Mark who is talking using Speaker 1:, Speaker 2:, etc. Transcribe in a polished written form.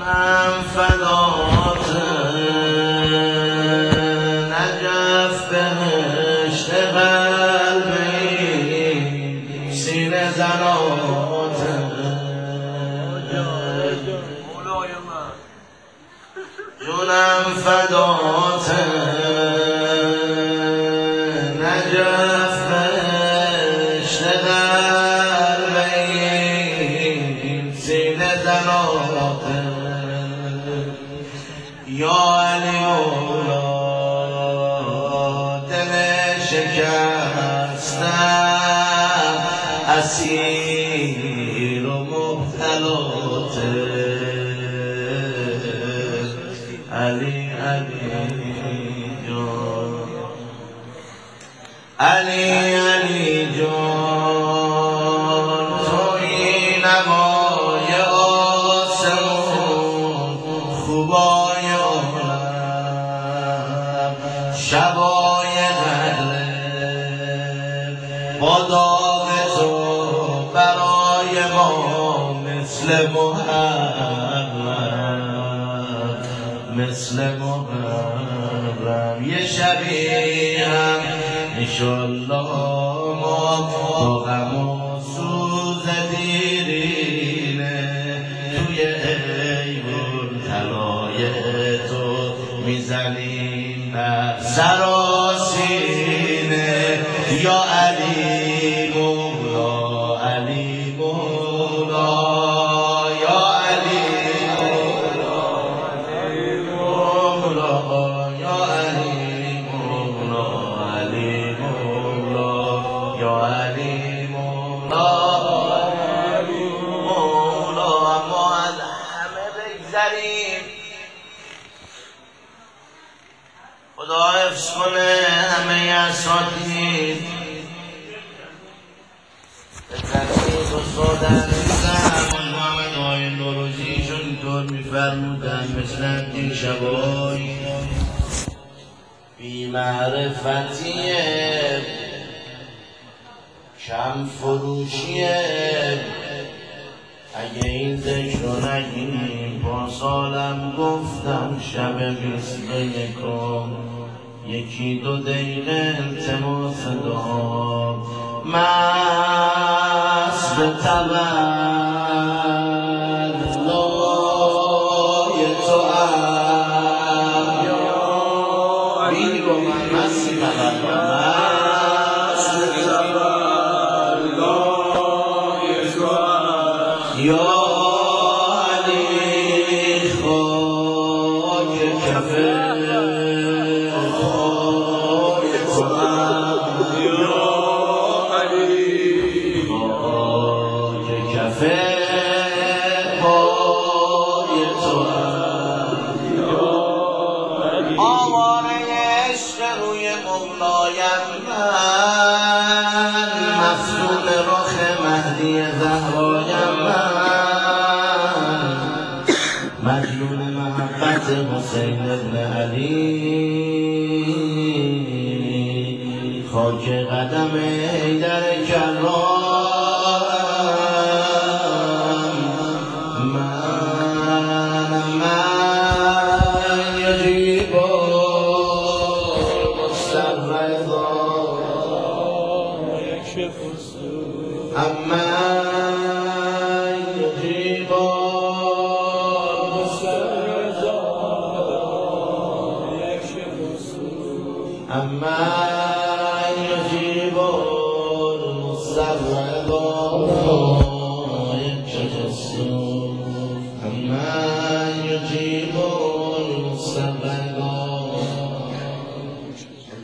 Speaker 1: جونم فدات نجف بهشت قلبی سینه زنات جونم فدات نجف بهشت قلبی سینه زنات یا علی مولا دل شکستم اسیر و مبتلات علی جان علی جان توی نمای آسمون خوبای عالم شبای قلب با داغ تو برای ما مثل محرم یه شبی هم انشالله ما با غم و سوز دیرینه توی ایوون طلای تو میزنیم سراسینه یا علی مولا علی مولا یا علی مولا یا علی مولا علی مولا یا علی مولا اما از همه بگذریم خدا حفظ کنه همه اساتید به ترتیب استاد عزیزم محمد آقای نوروزی چون اینطور میفرمودن مثل این شبای بی معرفتیه کم فروشیه اگه این ذکر رو نگیم پارسالم گفتم شب 21 یکی دو دقیقه التماس دعا مست به تولای تو بینی با من مستی مست به تولای تو یا علی خاک کفه آواره عشق روی مولایم من مفتون رخ مهدی زهرایم من مجنون محبت حسین ابن علی خاک قدم حیدر کرام من یجیب مسترضا یکشف السوء اما یجیب مسترضا یکشف السوء اما